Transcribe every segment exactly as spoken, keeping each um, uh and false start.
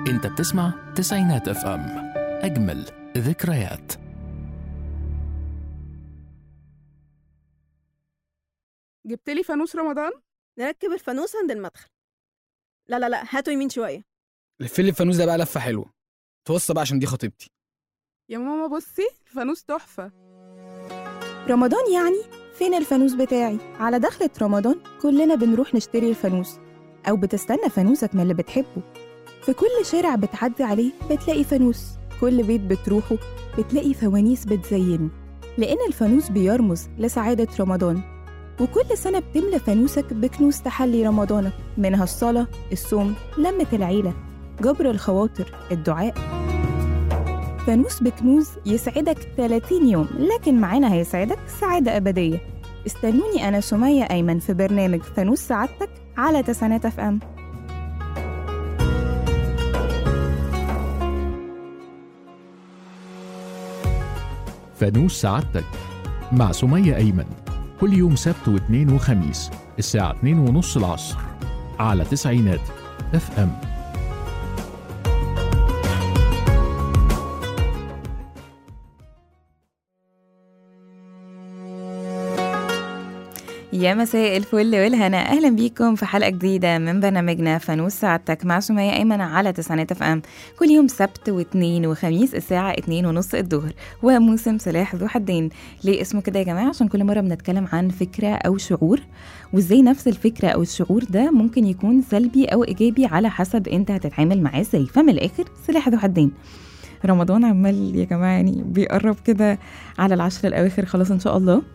انت بتسمع تسعينات اف ام، اجمل ذكريات. جبت لي فانوس رمضان؟ نركب الفانوس عند المدخل. لا لا لا، هاتوا يمين شويه. لف لي الفانوس ده بقى لفه حلوه، توصى بقى عشان دي خطيبتي. يا ماما بصي الفانوس تحفه. رمضان يعني فين الفانوس بتاعي؟ على دخلة رمضان كلنا بنروح نشتري الفانوس، أو بتستنى فانوسك من اللي بتحبه. في كل شارع بتعدي عليه بتلاقي فانوس، كل بيت بتروحه بتلاقي فوانيس بتزينه، لأن الفانوس بيرمز لسعادة رمضان. وكل سنة بتملى فانوسك بكنوز تحلي رمضانك، منها الصلاة، الصوم، لمة العيلة، جبر الخواطر، الدعاء. فانوس بكنوز يسعدك ثلاثين يوم، لكن معانا هيسعدك سعادة أبدية. استنوني أنا سمية أيمن في برنامج فانوس سعادتك على تسعينات اف ام. فانوس سعادتك مع سمية أيمن، كل يوم سبت واثنين وخميس الساعة اتنين ونص العصر على تسعينات اف ام. يا مساء الفل والهنا، اهلا بيكم في حلقه جديده من برنامجنا فانوس سعادتك مع سمية ايمن على تسعينات اف ام، كل يوم سبت واثنين وخميس الساعه اتنين ونص الظهر. وموسم سلاح ذو حدين. ليه اسمه كده يا جماعه؟ عشان كل مره بنتكلم عن فكره او شعور، وازاي نفس الفكره او الشعور ده ممكن يكون سلبي او ايجابي على حسب انت هتتعامل معاه ازاي. فمن الاخر سلاح ذو حدين. رمضان عمال يا جماعه يعني بيقرب كده على العشر الاواخر خلاص ان شاء الله.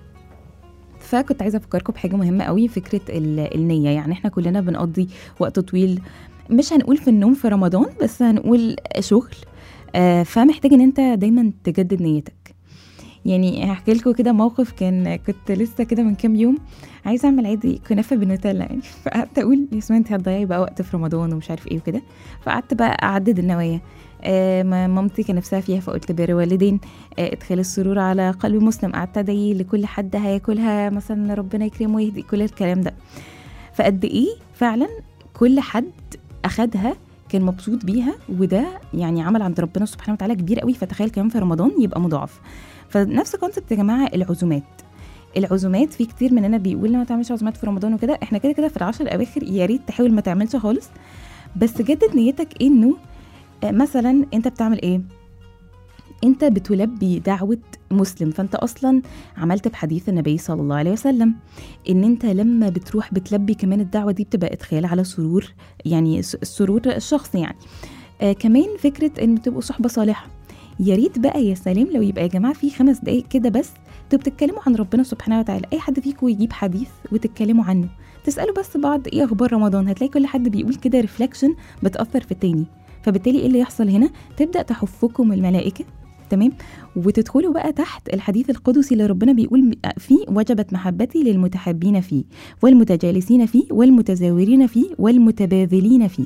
فكنت عايزه افكركم بحاجه مهمه قوي، فكره النيه. يعني احنا كلنا بنقضي وقت طويل، مش هنقول في النوم في رمضان، بس هنقول شغل. آه فمحتاج ان انت دايما تجدد نيتك. يعني هحكي لكم كده موقف، كان كنت لسه كده من كام يوم عايزه اعمل عادي كنافه بالنوتيلا يعني، فقعدت اقول يا اسماء انت هتضيعي بقى وقت في رمضان ومش عارف ايه وكده. فقعدت بقى اعدد النوايا. آه مامتي كان نفسها فيها، فقلت بر والدين، آه ادخال السرور على قلب مسلم. قعدت ادعي لكل حد هياكلها مثلا ربنا يكرمه ويهدي، كل الكلام ده. فقد ايه فعلا كل حد اخدها كان مبسوط بيها، وده يعني عمل عند ربنا سبحانه وتعالى كبير قوي. فتخيل كمان في رمضان يبقى مضاعف. فنفس كونسبت يا جماعه العزومات. العزومات في كتير مننا بيقول ما تعملش عزومات في رمضان وكده. احنا كده كده في العشر الاواخر يا ريت تحاول ما تعملش خالص، بس جدد نيتك. انه مثلا انت بتعمل ايه؟ انت بتلبي دعوة مسلم، فانت اصلا عملت بحديث النبي صلى الله عليه وسلم ان انت لما بتروح بتلبي كمان الدعوة دي بتبقى ادخال على سرور، يعني السرور الشخصي يعني. آه كمان فكرة ان تبقوا صحبة صالحة. يا ريت بقى يا سلام لو يبقى يا جماعة في خمس دقايق كده بس انتوا بتتكلموا عن ربنا سبحانه وتعالى. اي حد فيكم يجيب حديث وتتكلموا عنه، تسألوا بس بعض ايه اخبار رمضان. هتلاقي كل حد بيقول كده ريفلكشن بتأثر في التاني. فبالتالي ايه اللي يحصل هنا؟ تبدأ تحفكم الملائكة، تمام، وتدخلوا بقى تحت الحديث القدسي اللي ربنا بيقول فيه وجبت محبتي للمتحبين فيه والمتجالسين فيه والمتزاورين فيه والمتباذلين فيه.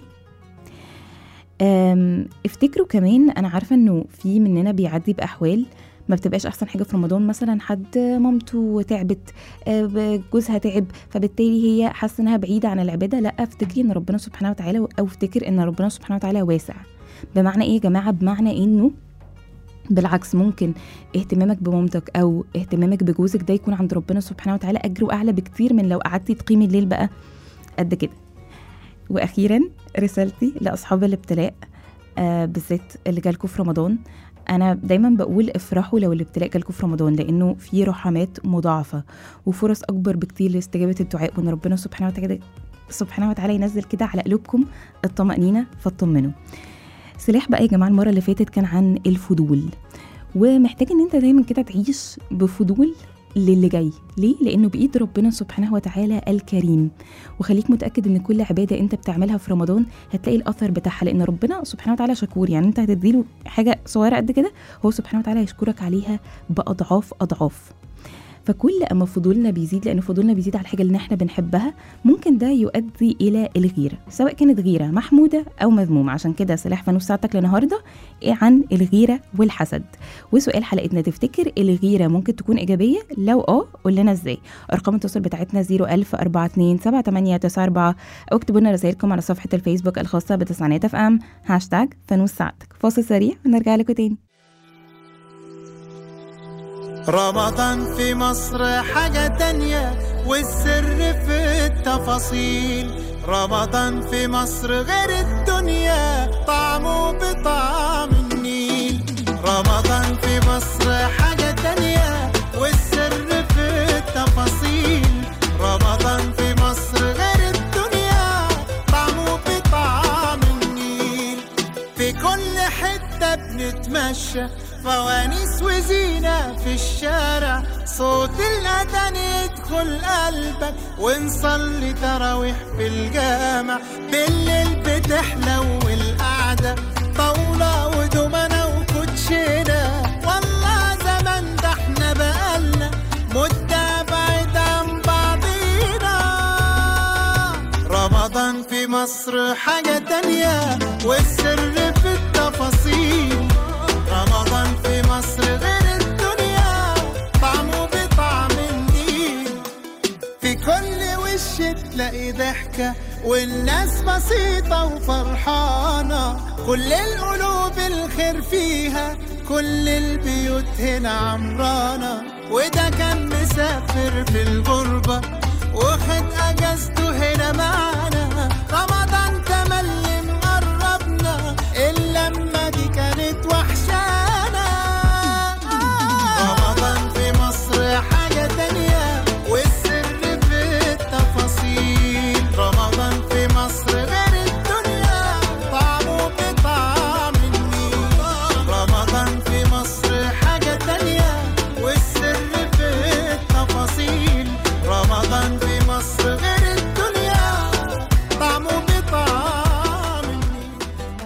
افتكروا كمان، انا عارفة انه في مننا بيعدي بأحوال ما بتبقاش احسن حاجه في رمضان. مثلا حد مامته تعبت، جوزها تعب، فبالتالي هي حاسه انها بعيده عن العباده. لا، افتكري ان ربنا سبحانه وتعالى، او افتكر ان ربنا سبحانه وتعالى واسع. بمعنى ايه يا جماعه؟ بمعنى انه بالعكس ممكن اهتمامك بمامتك او اهتمامك بجوزك ده يكون عند ربنا سبحانه وتعالى اجره اعلى بكتير من لو قعدتي تقيمي الليل بقى قد كده. واخيرا رسالتي لاصحاب الابتلاء، آه بالذات اللي جالكوا في رمضان. أنا دايما بقول افرحوا لو الابتلاء جالكوا في رمضان، لأنه في رحمات مضاعفة وفرص أكبر بكتير لاستجابة الدعاء، وأن ربنا سبحانه وتعالى سبحانه وتعالى ينزل كده على قلوبكم الطمأنينة فاطمنوا. سلاح بقى يا جماعة المرة اللي فاتت كان عن الفضول، ومحتاج ان انت دايما كده تعيش بفضول للي جاي. ليه؟ لأنه بإيد ربنا سبحانه وتعالى الكريم. وخليك متأكد ان كل عبادة انت بتعملها في رمضان هتلاقي الأثر بتاعها، لأن ربنا سبحانه وتعالى شكور. يعني انت هتديله حاجة صغيرة قد كده، هو سبحانه وتعالى يشكرك عليها بأضعاف أضعاف. فكل اما فضولنا بيزيد، لان فضولنا بيزيد على الحاجه اللي احنا بنحبها، ممكن ده يؤدي الى الغيره، سواء كانت غيره محموده او مذمومه. عشان كده سلاح فانوس ساعتك للنهارده عن الغيره والحسد. وسؤال حلقتنا، تفتكر الغيره ممكن تكون ايجابيه؟ لو اه قول لنا ازاي. ارقام التواصل بتاعتنا صفر ألف أربعة اتنين سبعة تمانية تسعة أربعة، او اكتبوا لنا رسائلكم على صفحه الفيسبوك الخاصه بتسعينات اف ام هاشتاج فانوس ساعتك. فاصل سريع ونرجع لكم تاني. رمضان في مصر حاجة تانية والسر في التفاصيل. رمضان في مصر غير الدنيا طعمه بطعم النيل. رمضان في مصر حاجة تانية والسر في التفاصيل. رمضان في مصر غير الدنيا طعمه بطعم النيل. في كل حتة بنتمشى فوانيس وزينة في الشارع، صوت الأذان يدخل قلبك ونصلي تراويح في الجامع. بالليل بتحلو القعدة طاولة ودومنة وكوتشينة، والله زمان ده احنا بقالنا مدة بعيد عن بعضينا. رمضان في مصر حاجة تانية والسر في التفاصيل. رمضان في مصر غير الدنيا طعمه بطعم النيل. في كل وش تلاقي ضحكة والناس بسيطة وفرحانة، كل القلوب الخير فيها، كل البيوت هنا عمرانة. وده كان مسافر في الغربة وخد أجازته هنا معانا. رمضان تملي مقربنا، اللمة دي كانت وحشانا. رمضان في مصر حاجة تانية والسر في التفاصيل. رمضان في مصر غير الدنيا طعمه بطعم النيل. رمضان في مصر حاجة تانية والسر في التفاصيل. رمضان في مصر غير الدنيا طعمه بطعم النيل.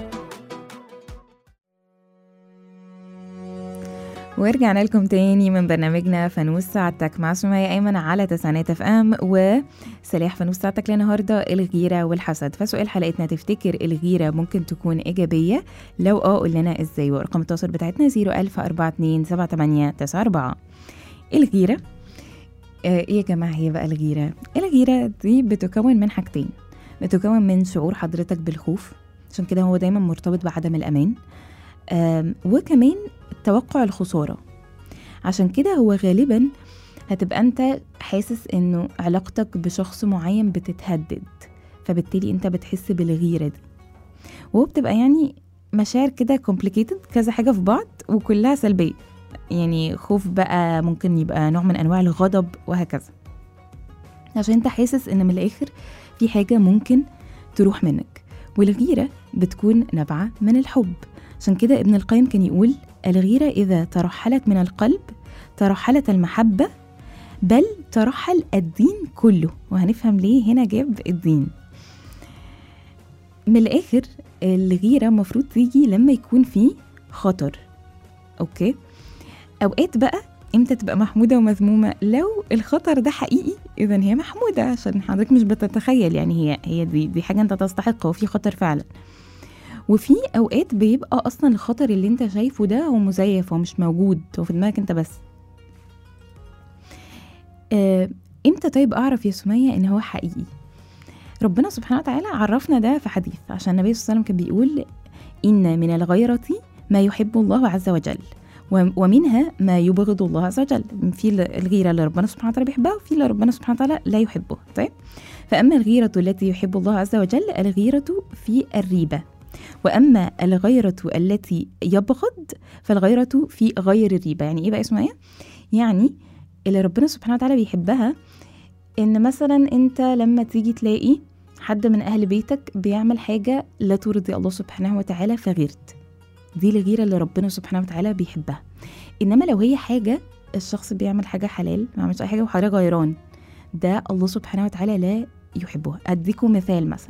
ورجعنا لكم تاني من برنامجنا فانوس ساعتك مع سمية أيمن على تسعينات اف ام. وسلاح فانوس ساعتك للنهارده الغيرة والحسد. فسؤال حلقتنا، تفتكر الغيرة ممكن تكون إيجابية؟ لو اه قول لنا ازاي. وارقام التواصل بتاعتنا صفر ألف أربعة اتنين سبعة تمانية تسعة أربعة. الغيرة آه ايه يا جماعة هي بقى الغيرة؟ الغيرة دي بتكون من حاجتين، بتكون من شعور حضرتك بالخوف، عشان كده هو دايما مرتبط بعدم الأمان، آه وكمان توقع الخسارة. عشان كده هو غالبا هتبقى انت حاسس انه علاقتك بشخص معين بتتهدد، فبالتالي انت بتحس بالغيرة دي، وهو بتبقى يعني مشاعر كده complicated، كذا حاجة في بعض وكلها سلبية. يعني خوف بقى ممكن يبقى نوع من انواع الغضب وهكذا، عشان انت حاسس ان من الاخر في حاجة ممكن تروح منك. والغيرة بتكون نابعة من الحب. عشان كده ابن القيم كان يقول: الغيرة إذا ترحلت من القلب ترحلت المحبة، بل ترحل الدين كله. وهنفهم ليه هنا جاب الدين. من الآخر الغيرة مفروض تيجي لما يكون في خطر. أوكي، أوقات بقى إمتى تبقى محمودة ومذمومة؟ لو الخطر ده حقيقي إذن هي محمودة، عشان حضرتك مش بتتخيل، يعني هي هي دي, دي حاجة أنت تستحقها وفي خطر فعلا. وفي اوقات بيبقى اصلا الخطر اللي انت شايفه ده هو مزيف، هو مش موجود، هو في دماغك انت بس. آه، امتى طيب اعرف يا سمية ان هو حقيقي؟ ربنا سبحانه وتعالى عرفنا ده في حديث، عشان النبي صلى الله عليه وسلم كان بيقول: ان من الغيرة ما يحب الله عز وجل ومنها ما يبغض الله عز وجل. في الغيرة اللي ربنا سبحانه وتعالى بيحبها وفي اللي ربنا سبحانه وتعالى لا يحبه. طيب، فاما الغيرة التي يحب الله عز وجل الغيرة في الريبة، وأما الغيرة التي يبغض فالغيرة في غير الريبة. يعني إيه بقى اسمها إيه؟ يعني اللي ربنا سبحانه وتعالى بيحبها إن مثلا أنت لما تيجي تلاقي حد من أهل بيتك بيعمل حاجة لا ترضي الله سبحانه وتعالى فغيرت، دي الغيرة اللي ربنا سبحانه وتعالى بيحبها. إنما لو هي حاجة الشخص بيعمل حاجة حلال، ما عملش أي حاجة وحضرتك غيران، ده الله سبحانه وتعالى لا يحبها. أديكم مثال مثلا،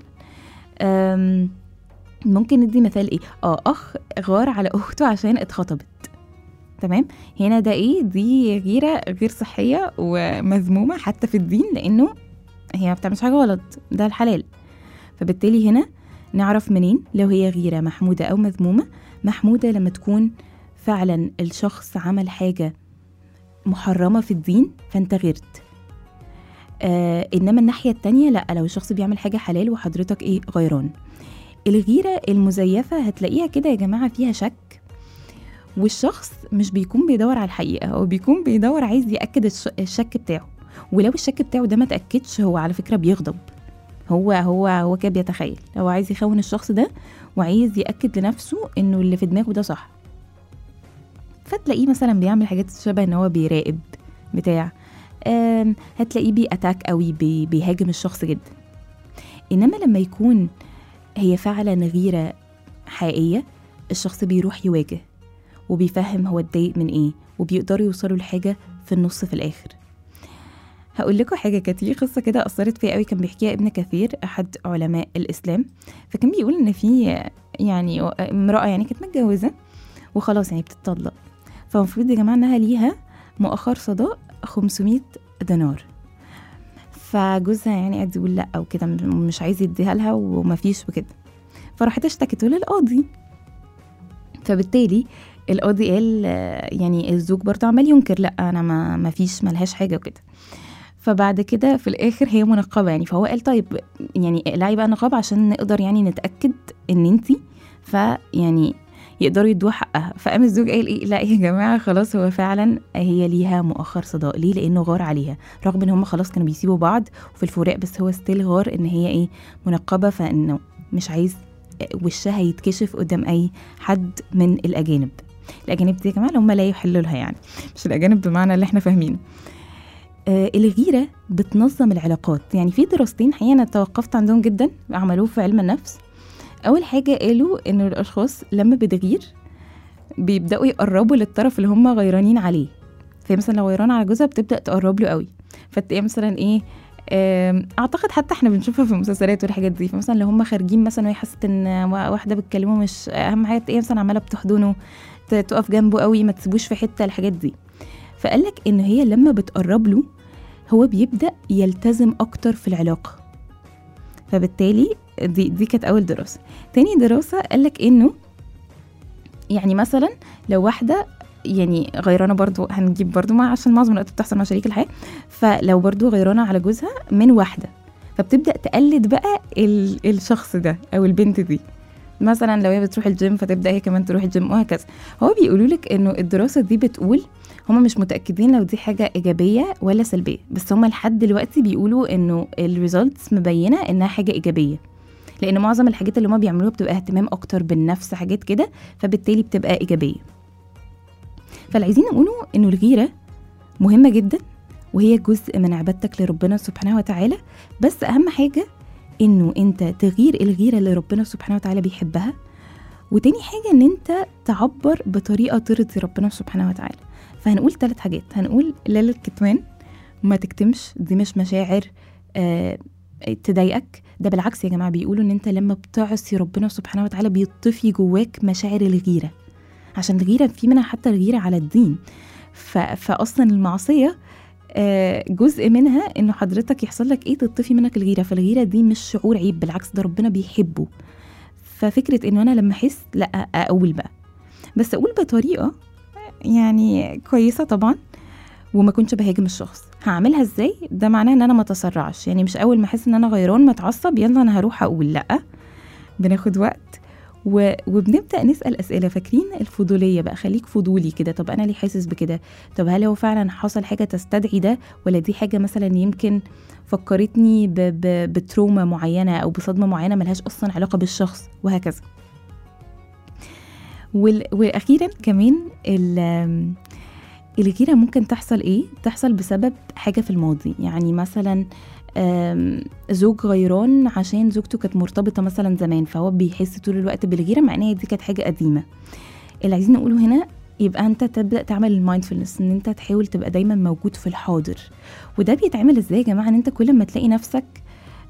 ممكن ندي مثال ايه؟ اه اخ غار على اخته عشان اتخطبت. تمام. هنا ده ايه؟ دي غيرة غير صحية ومذمومة حتى في الدين، لانه هي ما بتعملش حاجة غلط، ده الحلال. فبالتالي هنا نعرف منين لو هي غيرة محمودة او مذمومة؟ محمودة لما تكون فعلا الشخص عمل حاجة محرمة في الدين فانت غيرت. آه انما الناحية التانية لا، لو الشخص بيعمل حاجة حلال وحضرتك ايه؟ غيران. الغيرة المزيفة هتلاقيها كده يا جماعة فيها شك، والشخص مش بيكون بيدور على الحقيقة، هو بيكون بيدور عايز يأكد الشك بتاعه، ولو الشك بتاعه ده ما تأكدش هو على فكرة بيغضب. هو هو هو كده بيتخيل، هو عايز يخون الشخص ده وعايز يأكد لنفسه انه اللي في دماغه ده صح. فتلاقيه مثلا بيعمل حاجات شبه ان هو بيراقب بتاع، هتلاقيه بيأتاك قوي، بي بيهاجم الشخص جدا. انما لما يكون هي فعلا غيرة حقيقية، الشخص بيروح يواجه وبيفهم هو اتضايق من ايه، وبيقدروا يوصلوا لحاجة في النص في الاخر. هقول لكم حاجة، كانت لي قصة كده أثرت فيها قوي، كان بيحكيها ابن كثير أحد علماء الإسلام. فكان بيقول إن في يعني امرأة يعني كانت متجوزة وخلاص يعني بتطلق، فالمفروض يا جماعة إنها ليها مؤخر صداق خمسمية دينار. فجوزها يعني قاعد يقول لأ وكده، مش عايز يديها لها ومفيش وكده. فراحت اشتكته للقاضي، فبالتالي القاضي قال يعني الزوج برضه عمال ينكر، لأ أنا ما مفيش ملهاش حاجة وكده. فبعد كده في الآخر هي منقبة يعني، فهو قال طيب يعني اقلعي بقى نقاب عشان نقدر يعني نتأكد ان انتي، فيعني يقدروا يدوها حقها. فقام الزوج قال ايه؟ لا يا جماعة خلاص هو فعلا هي ليها مؤخر صداق. ليه؟ لانه غار عليها، رغم ان هم خلاص كانوا بيسيبوا بعض وفي الفراق، بس هو ستيل غار ان هي ايه؟ منقبة، فانه مش عايز وشها يتكشف قدام اي حد من الاجانب. الاجانب دي يا جماعة هم لا يحلوا لها يعني، مش الاجانب بمعنى اللي احنا فاهمينه. آه الغيرة بتنظم العلاقات. يعني في دراستين حقيقة أنا توقفت عندهم جدا، عملوه في علم النفس. أول حاجة قالوا إنه الأشخاص لما بتغير بيبدأوا يقربوا للطرف اللي هم غيرانين عليه. فمثلا لو غيران على جوزها بتبدأ تقرب له قوي، فتلاقي مثلا إيه، أعتقد حتى إحنا بنشوفها في المسلسلات والحاجات دي. فمثلا لو هم خارجين مثلا وهي حست إن واحدة بتكلمه مش أهم حاجة، تلاقيها مثلا عمالة بتحضنه، تقف جنبه قوي، ما تسيبوش في حتة، الحاجات دي. فقالك إن هي لما بتقرب له هو بيبدأ يلتزم أكتر في العلاقة. فبالتالي دي, دي كانت أول دراسة. تاني دراسة قالك إنه يعني مثلا لو واحدة يعني غيرانة، برضو هنجيب برضو ما عشان معظم الوقت بتحصل مع شريك الحياة، فلو برضو غيرانة على جوزها من واحدة، فبتبدأ تقلد بقى الشخص ده أو البنت دي. مثلا لو هي بتروح الجيم فتبدأ هي كمان تروح الجيم وهكذا. هو بيقولوا لك إنه الدراسة دي بتقول، هما مش متأكدين لو دي حاجة إيجابية ولا سلبية، بس هما لحد دلوقتي بيقولوا إنه الريزلتس مبينة إنها حاجة إيجابية، لأن معظم الحاجات اللي هما بيعملوها بتبقى اهتمام أكتر بالنفس، حاجات كده، فبالتالي بتبقى إيجابية. فاللي عايزين نقوله إنه الغيرة مهمة جدا، وهي جزء من عبادتك لربنا سبحانه وتعالى، بس أهم حاجة إنه أنت تغير الغيرة اللي ربنا سبحانه وتعالى بيحبها. وتاني حاجة إن أنت تعبر بطريقة ترضي ربنا سبحانه وتعالى. فهنقول ثلاث حاجات. هنقول لا للكتمان، ما تكتمش، دي مش مشاعر آه تضايقك، ده بالعكس يا جماعة بيقولوا ان انت لما بتعصي ربنا سبحانه وتعالى بيطفي جواك مشاعر الغيرة، عشان الغيرة في منها حتى الغيرة على الدين. فأصلا المعصية آه جزء منها انه حضرتك يحصل لك ايه؟ تطفي منك الغيرة. فالغيرة دي مش شعور عيب، بالعكس ده ربنا بيحبه. ففكرة انه انا لما احس لا اقول بقى، بس اقول بطريقة يعني كويسة طبعا، وما كنتش بهاجم الشخص. هعملها ازاي؟ ده معناه ان انا ما تسرعش، يعني مش اول ما احس ان انا غيران ما اتعصب يلا انا هروح اقول لا. بناخد وقت و... وبنبدأ نسأل اسئلة. فاكرين الفضولية بقى؟ خليك فضولي كده. طب انا ليه حاسس بكده؟ طب هل هو فعلا حصل حاجة تستدعي ده، ولا دي حاجة مثلا يمكن فكرتني ب... ب... بتروما معينة او بصدمة معينة ملهاش اصلا علاقة بالشخص، وهكذا. وال... واخيرا كمان ال... الغيرة ممكن تحصل ايه؟ تحصل بسبب حاجة في الماضي. يعني مثلا زوج غيران عشان زوجته كانت مرتبطة مثلا زمان، فهو بيحس طول الوقت بالغيرة مع ان دي كانت حاجة قديمة. اللي عايزين نقوله هنا يبقى انت تبدأ تعمل المايندفولنس، ان انت تحاول تبقى دايما موجود في الحاضر. وده بيتعمل ازاي يا جماعة؟ ان انت كل ما تلاقي نفسك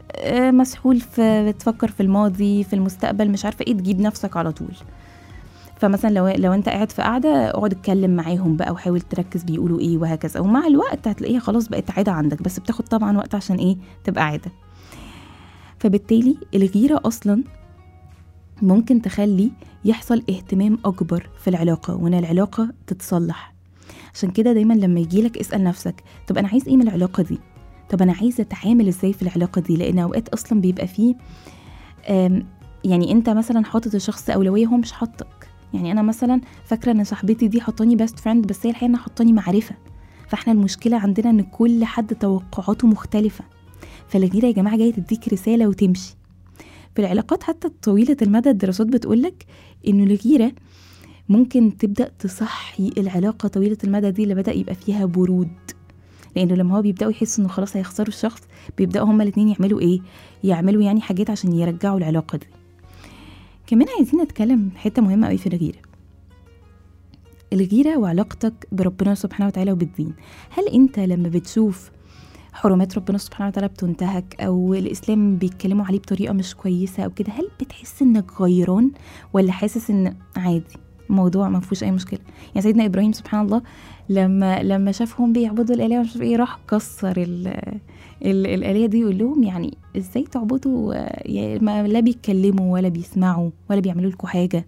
مسحول في بتفكر في الماضي في المستقبل مش عارفة ايه، تجيب نفسك على طول. فمثلا لو لو انت قاعد في قاعده اقعد اتكلم معاهم بقى وحاول تركز بيقولوا ايه وهكذا، ومع الوقت هتلاقيها خلاص بقت عاده عندك، بس بتاخد طبعا وقت عشان ايه تبقى عاده. فبالتالي الغيره اصلا ممكن تخلي يحصل اهتمام اكبر في العلاقه وان العلاقه تتصلح. عشان كده دايما لما يجيلك اسال نفسك طب انا عايز ايه من العلاقه دي، طب انا عايزه اتعامل ازاي في العلاقه دي، لان اوقات اصلا بيبقى فيه يعني انت مثلا حاطط الشخص اولويه هو مش حاطك. يعني انا مثلا فاكره ان صاحبتي دي حطاني بيست فريند، بس هي الحقيقه انها حطاني معرفه. فاحنا المشكله عندنا ان كل حد توقعاته مختلفه، فالغيره يا جماعه جايه تديك رساله وتمشي. في العلاقات حتى طويله المدى الدراسات بتقولك انه الغيره ممكن تبدا تصحي العلاقه طويله المدى دي اللي بدا يبقى فيها برود، لانه لما هو بيبداوا يحسوا انه خلاص هيخسروا الشخص بيبداوا هما الاثنين يعملوا ايه يعملوا يعني حاجات عشان يرجعوا العلاقه دي. كمان عايزين نتكلم حته مهمه قوي في الغيره، الغيره وعلاقتك بربنا سبحانه وتعالى وبالدين. هل انت لما بتشوف حرمات ربنا سبحانه وتعالى بتنتهك او الاسلام بيتكلموا عليه بطريقه مش كويسه او كده، هل بتحس انك غيران ولا حاسس ان عادي الموضوع ما فيهوش اي مشكله؟ يعني سيدنا ابراهيم سبحان الله لما لما شافهم بيعبدوا الاله ومش ايه راح كسر ال ال الالهه دي، يقول لهم يعني ازاي تعبدوا ما لا بيتكلموا ولا بيسمعوا ولا بيعملوا لكم حاجه.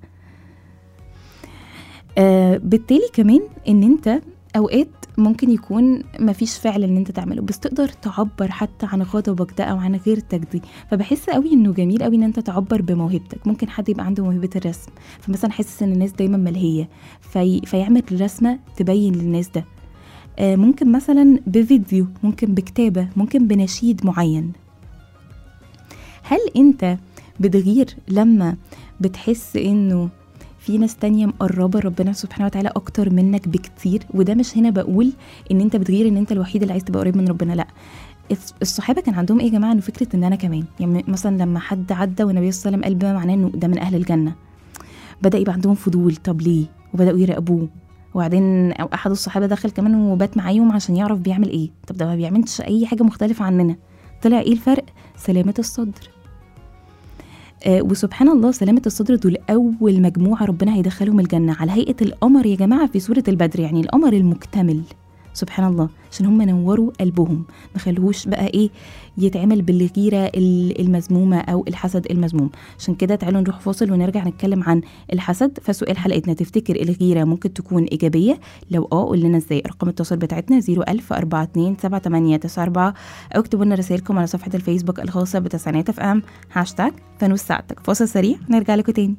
آه بالتالي كمان ان انت اوقات ممكن يكون مفيش فعل ان انت تعمله، بس تقدر تعبر حتى عن غضبك ده او عن غيرتك دي. فبحس قوي انه جميل قوي ان انت تعبر بموهبتك. ممكن حد يبقى عنده موهبة الرسم، فمثلا حاسس ان الناس دايما ملهية في... فيعمل رسمة تبين للناس ده. آه ممكن مثلا بفيديو، ممكن بكتابة، ممكن بنشيد معين. هل انت بتغير لما بتحس انه في ناس تانية مقربة ربنا سبحانه وتعالى أكتر منك بكتير؟ وده مش هنا بقول إن أنت بتغير إن أنت الوحيد اللي عايز تبقى قريب من ربنا، لأ. الصحابة كان عندهم إيه يا جماعة؟ إنه فكرة إن أنا كمان، يعني مثلا لما حد عدى والنبي صلى الله عليه وسلم قال بما معناه إنه ده من أهل الجنة، بدأ يبقى عندهم فضول، طب ليه؟ وبدأوا يراقبوه. وبعدين أو أحد الصحابة دخل كمان وبات معاهم عشان يعرف بيعمل إيه. طب ده ما بيعملش أي حاجة مختلفة عننا. طلع إيه الفرق؟ سلامة الصدر. آه وسبحان الله سلامة الصدر دول أول مجموعة ربنا هيدخلهم الجنة على هيئة القمر يا جماعة في سورة البدر، يعني القمر المكتمل سبحان الله، عشان هم نوروا قلبهم ما خلوهوش بقى إيه يتعمل بالغيرة المذمومة أو الحسد المذموم. عشان كده تعالوا نروح فاصل ونرجع نتكلم عن الحسد. فسؤال حلقتنا، تفتكر الغيرة ممكن تكون إيجابية؟ لو آه قول لنا إزاي. أرقام التواصل بتاعتنا زيرو ألف أربعة اتنين سبعة تمانية تسعة أربعة، أو اكتبوا لنا رسائلكم على صفحة الفيسبوك الخاصة بتسعينات اف ام هاشتاج فانوس ساعتك. فاصل سريع نرجع لكم تاني.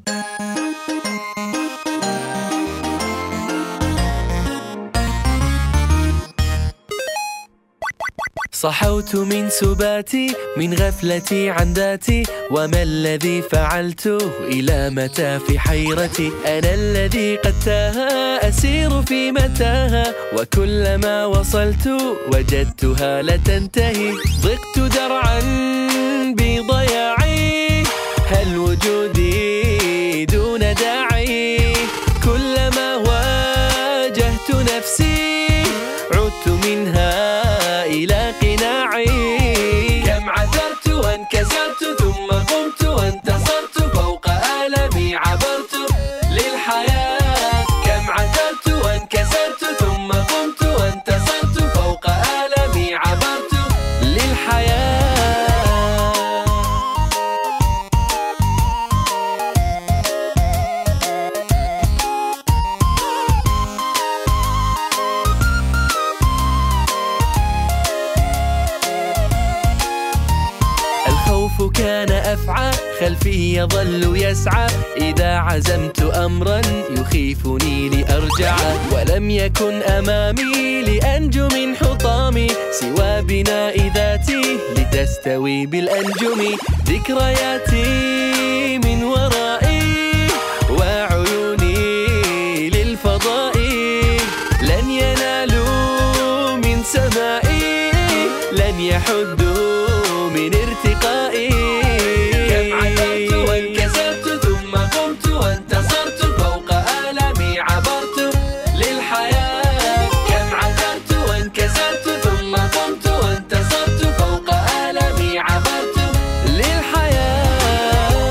صحوت من سباتي من غفلتي عن ذاتي، وما الذي فعلته إلى متى في حيرتي؟ أنا الذي قد تاها أسير في متاهة، وكلما وصلت وجدتها لا تنتهي. ضقت درعا بضياعي، هل وجودي دون داعي؟ كلما واجهت نفسي عدت منها إلى قناعي. كم عثرت وانكسرت ثم قمت وانتصرت، فوق آلمي عبرت للحياة. كم عثرت وانكسرت ثم قمت وانتصرت، فوق آلمي عبرت للحياة. كان أفعى خلفي يظل يسعى، إذا عزمت أمرا يخيفني لأرجع. ولم يكن أمامي لأنجو من حطامي، سوى بناء ذاتي لتستوي بالأنجم. ذكرياتي من ورائي وعيوني للفضاء، لن ينالوا من سمائي، لن يحدوا من ارتقائي. كم عثرت وانكسرت ثم قمت وانتصرت، فوق آلامي عبرت للحياة. كم عثرت وانكسرت ثم قمت وانتصرت، فوق آلامي عبرت للحياة.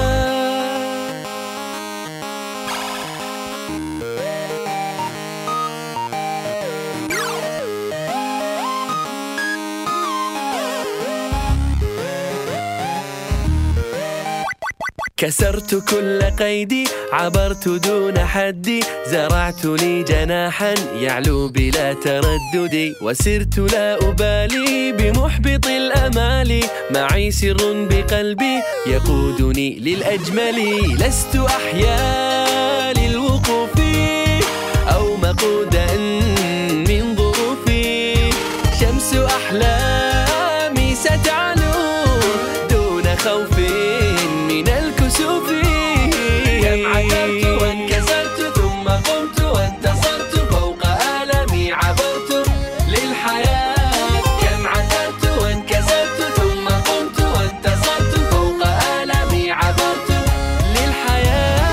كسرت كل قيدي، عبرت دون حدي، زرعت لي جناحا يعلو بلا تردد، وسرت لا أبالي بمحبط الأمال، معي سر بقلبي يقودني للأجمل. لست أحيا للوقوف أو مقودا من ظروفي، شمس أحلامي ستعلو دون خوف من الكسوف. كم عثرت وانكسرت ثم قمت وانتصرت، فوق آلامي عبرت للحياة. كم عثرت وانكسرت ثم قمت وانتصرت، فوق آلامي عبرت للحياة.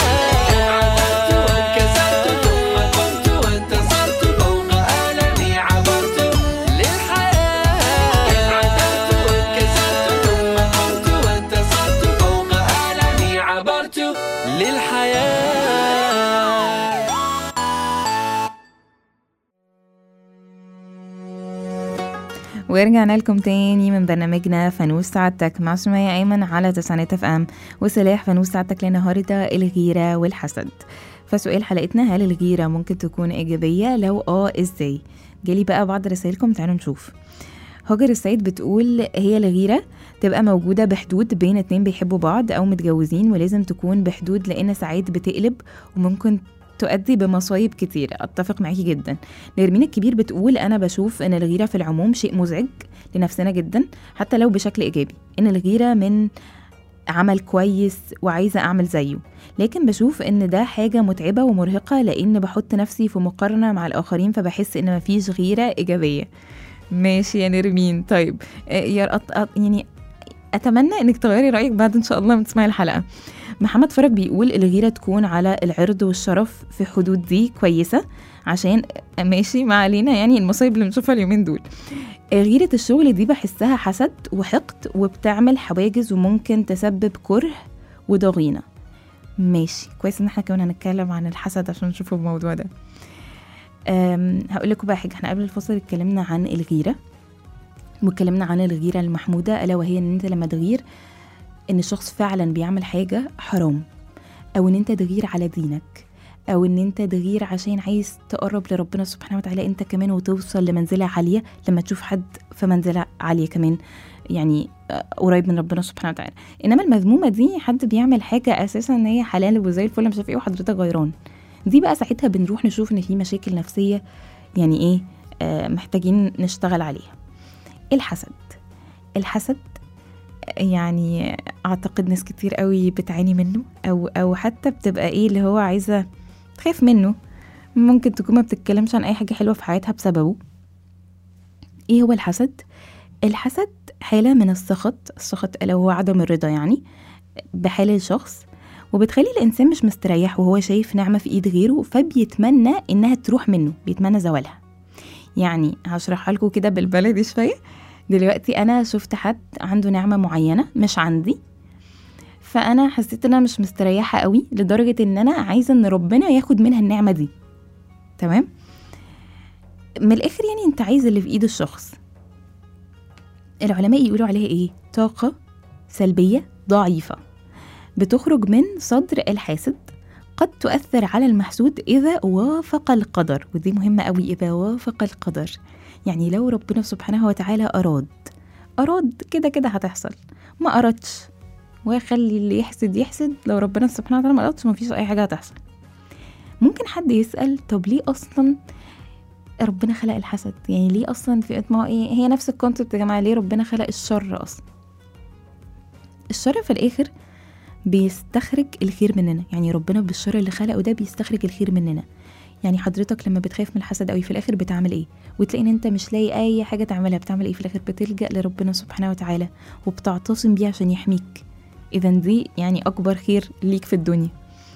ورجعنا لكم تاني من برنامجنا فانوس سعادتك مع سمية أيمن على تسعينات اف ام. وسلاح فانوس سعادتك للنهارده الغيرة والحسد. فسؤال حلقتنا، هل الغيرة ممكن تكون إيجابية؟ لو اه ازاي؟ جالي بقى بعض رسائلكم، تعالوا نشوف. هاجر السيد بتقول هي الغيرة تبقى موجودة بحدود بين اتنين بيحبوا بعض أو متجوزين، ولازم تكون بحدود لأن ساعات بتقلب وممكن تؤدي بمصايب كتير. أتفق معاكي جدا. نرمين الكبير بتقول أنا بشوف أن الغيرة في العموم شيء مزعج لنفسنا جدا حتى لو بشكل إيجابي، أن الغيرة من عمل كويس وعايزة أعمل زيه، لكن بشوف أن ده حاجة متعبة ومرهقة لأن بحط نفسي في مقارنة مع الآخرين، فبحس أن مفيش غيرة إيجابية. ماشي يا نرمين. طيب يا يعني أتمنى أنك تغيري رأيك بعد إن شاء الله ما تسمعي الحلقة. محمد فرج بيقول الغيرة تكون على العرض والشرف، في حدود دي كويسة عشان ماشي ما علينا يعني المصايب اللي بنشوفها اليومين دول. غيرة الشغل دي بحسها حسد وحقد وبتعمل حواجز وممكن تسبب كره وضغينة. ماشي كويس ان احنا كمان هنتكلم عن الحسد عشان نشوفوا الموضوع ده. هقول لكم بقى حاجة، احنا قبل الفصل اتكلمنا عن الغيرة واتكلمنا عن الغيرة المحمودة، ألا وهي ان انت لما تغير ان الشخص فعلا بيعمل حاجة حرام، او ان انت تغير على دينك، او ان انت تغير عشان عايز تقرب لربنا سبحانه وتعالى انت كمان وتوصل لمنزلة عالية لما تشوف حد في منزلة عالية كمان يعني قريب من ربنا سبحانه وتعالى. انما المذمومة دي حد بيعمل حاجة اساسا ان هي حلال وزي الفل مش عارف ايه وحضرتك غيران، دي بقى ساعتها بنروح نشوف ان في مشاكل نفسية يعني ايه آه محتاجين نشتغل عليها. الحسد الحسد يعني اعتقد ناس كتير قوي بتعاني منه او او حتى بتبقى ايه اللي هو عايزه تخاف منه، ممكن تكون ما بتتكلمش عن اي حاجه حلوه في حياتها بسببه. ايه هو الحسد؟ الحسد حاله من السخط، السخط اللي هو عدم الرضا يعني بحال الشخص، وبتخلي الانسان مش مستريح وهو شايف نعمه في ايد غيره فبيتمنى انها تروح منه، بيتمنى زوالها. يعني هشرحها لكم كده بالبلدي شويه. دلوقتي انا شفت حد عنده نعمة معينة مش عندي، فانا حسيت ان انا مش مستريحة قوي لدرجة ان انا عايزة ان ربنا ياخد منها النعمة دي. تمام؟ من الاخر يعني انت عايز اللي في ايد الشخص. العلماء يقولوا عليها ايه؟ طاقة سلبية ضعيفة بتخرج من صدر الحاسد، قد تؤثر على المحسود اذا وافق القدر. ودي مهمة قوي، اذا وافق القدر يعني لو ربنا سبحانه وتعالى أراد أراد كده كده هتحصل، ما أردش ويخلي اللي يحسد يحسد، لو ربنا سبحانه وتعالى ما أردش ما فيش أي حاجة هتحصل. ممكن حد يسأل طب ليه أصلا ربنا خلق الحسد؟ يعني ليه أصلا في ما إيه هي نفس الكونسبت يا جماعة، ليه ربنا خلق الشر أصلا؟ الشر في الآخر بيستخرج الخير مننا، يعني ربنا بالشر اللي خلقه ده بيستخرج الخير مننا. يعني حضرتك لما بتخاف من الحسد قوي في الاخر بتعمل ايه؟ وتلاقي ان انت مش لاقي اي حاجه تعملها، بتعمل ايه في الاخر؟ بتلجأ لربنا سبحانه وتعالى وبتعتصم بيه عشان يحميك. اذا دي يعني اكبر خير ليك في الدنيا.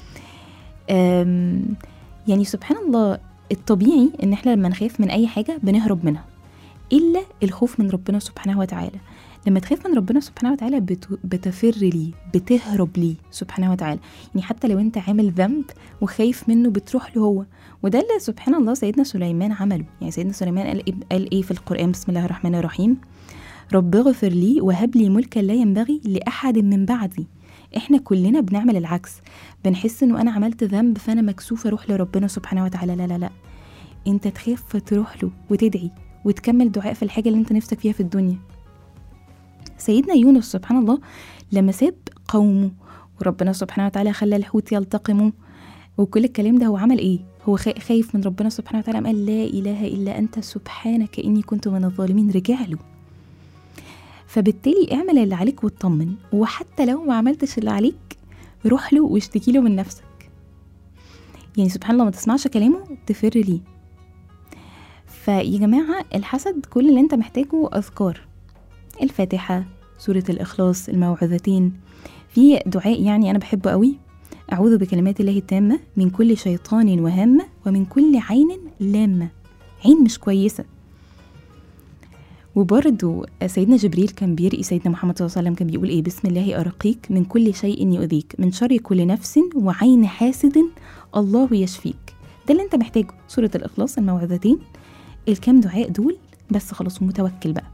يعني سبحان الله الطبيعي ان احنا لما نخاف من اي حاجه بنهرب منها، الا الخوف من ربنا سبحانه وتعالى. لما تخاف من ربنا سبحانه وتعالى بتفر ليه، بتهرب ليه سبحانه وتعالى. يعني حتى لو انت عامل ذنب وخايف منه بتروح له هو، وده اللي سبحان الله سيدنا سليمان عمله. يعني سيدنا سليمان قال ايه, قال إيه في القرآن؟ بسم الله الرحمن الرحيم: رب اغفر لي وهب لي ملكا لا ينبغي لأحد من بعدي احنا كلنا بنعمل العكس، بنحس انه انا عملت ذنب فانا مكسوفة اروح لربنا سبحانه وتعالى. لا لا لا، انت تخاف فتروح له وتدعي وتكمل دعاء في الحاجة اللي انت نفسك فيها في الدنيا. سيدنا يونس سبحان الله لما ساب قومه وربنا سبحانه وتعالى خلى الحوت يلتقموا وكل الكلام ده، هو عمل ايه؟ هو خايف من ربنا سبحانه وتعالى، قال لا إله إلا أنت سبحانك إني كنت من الظالمين، رجع له. فبالتالي اعمل اللي عليك واطمن، وحتى لو ما عملتش اللي عليك روح له واشتكي له من نفسك. يعني سبحان الله ما تسمعش كلامه تفر ليه. فيا جماعة الحسد كل اللي انت محتاجه أذكار الفاتحة، سورة الإخلاص، الموعظتين. في دعاء يعني أنا بحبه قوي، أعوذ بكلمات الله التامة من كل شيطان وهامة ومن كل عين لامة، عين مش كويسة. وبرضو سيدنا جبريل كان بيرقي سيدنا محمد صلى الله عليه وسلم، كان بيقول إيه؟ بسم الله أرقيك من كل شيء يؤذيك من شر كل نفس وعين حاسد الله يشفيك. ده اللي انت محتاجه، سورة الإخلاص، الموعظتين، الكام دعاء دول بس خلاص، ومتوكل بقى.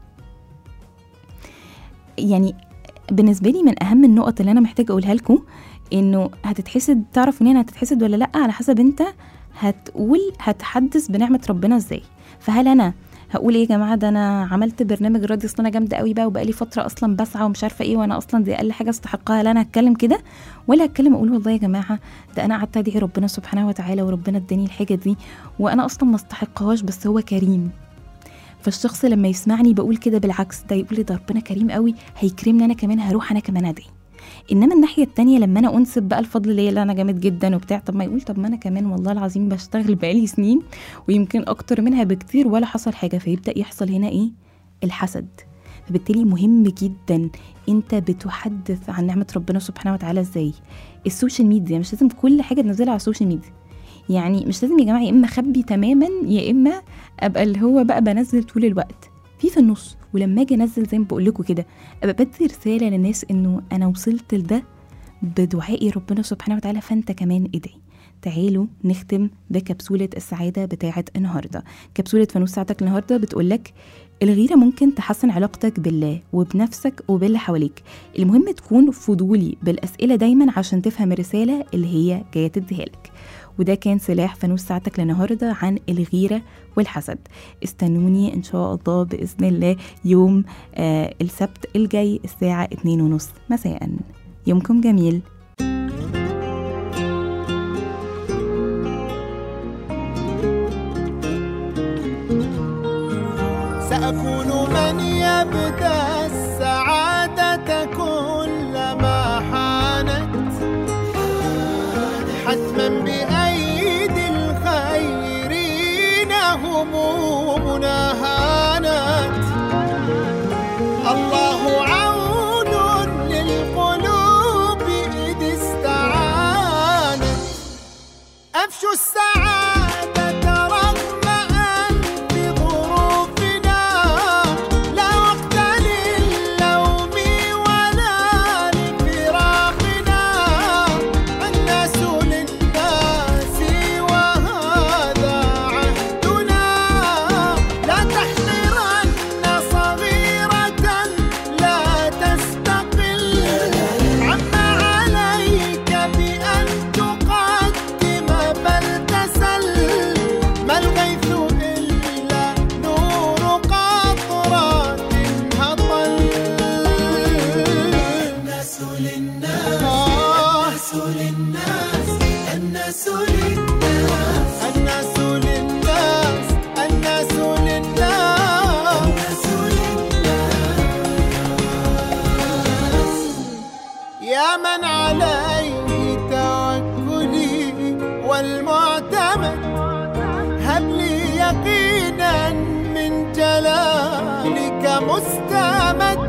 يعني بالنسبة لي من أهم النقط اللي أنا محتاجة أقولها لكم إنه هتتحسد، تعرف منين هتتحسد ولا لأ على حسب أنت هتقول هتحدث بنعمة ربنا إزاي. فهل أنا هقول إيه يا جماعة ده أنا عملت برنامج راديو أصلا أنا جامدة قوي بقى وبقالي فترة أصلا بسعى ومش عارفة إيه وأنا أصلا دي أقل حاجة استحقها، لا أنا هتكلم كده ولا هتكلم أقول والله يا جماعة ده أنا قعدت أدعي ربنا سبحانه وتعالى وربنا اداني الحاجة دي وأنا أصلا ما استحقهاش بس هو كريم. فالشخص لما يسمعني بقول كده بالعكس، ده يقول لي ده ربنا كريم قوي هيكرمني أنا كمان، هروح أنا كمان أدعي. انما الناحيه التانية لما انا انسب بقى الفضل ليا، لا انا جامد جدا وبتاع، طب ما يقول طب ما انا كمان والله العظيم بشتغل بقالي سنين ويمكن اكتر منها بكتير ولا حصل حاجه، فيبدا يحصل هنا ايه؟ الحسد. فبالتالي مهم جدا انت بتحدث عن نعمه ربنا سبحانه وتعالى ازاي. السوشيال ميديا مش لازم كل حاجه تنزلها على السوشيال ميديا، يعني مش لازم يا جماعه يا اما اخبي تماما يا اما ابقى اللي هو بقى بنزل طول الوقت، في في النص. ولما اجي انزل زي ما بقول لكم كده ابقى بدي رساله للناس انه انا وصلت لده بدعائي ربنا سبحانه وتعالى، فانت كمان ادعي. تعالوا نختم بكبسوله السعاده بتاعه النهارده. كبسوله فانوس ساعتك النهارده بتقولك الغيره ممكن تحسن علاقتك بالله وبنفسك وباللي حواليك، المهم تكون فضولي بالاسئله دايما عشان تفهم الرساله اللي هي جايه تديها لك. وده كان سلاح فانوس ساعتك للنهارده عن الغيرة والحسد. استنوني إن شاء الله بإذن الله يوم آه السبت الجاي الساعة اتنين ونص مساء. يومكم جميل. سأكون من يبدأ السعادة كلما حانت، حتما بأيدي الخيرين همومنا هانت. الله عون للقلوب إذ استعانت، أفشوا السعادة رغم أنف ظروفنا، لا وقت للوم ولا لفراقنا، الناس للناس وهذا عهدنا، لا تحقرن صغيرة لا تستقل، عما عليك بأن تقدم بل تسل، ما الغيث إلا نور قطرات هطل. الناس للناس الناس للناس الناس للناس الناس للناس الناس للناس يا من عليه توكلي والمعتمد، هب لي يقينا من جلالك مستمد.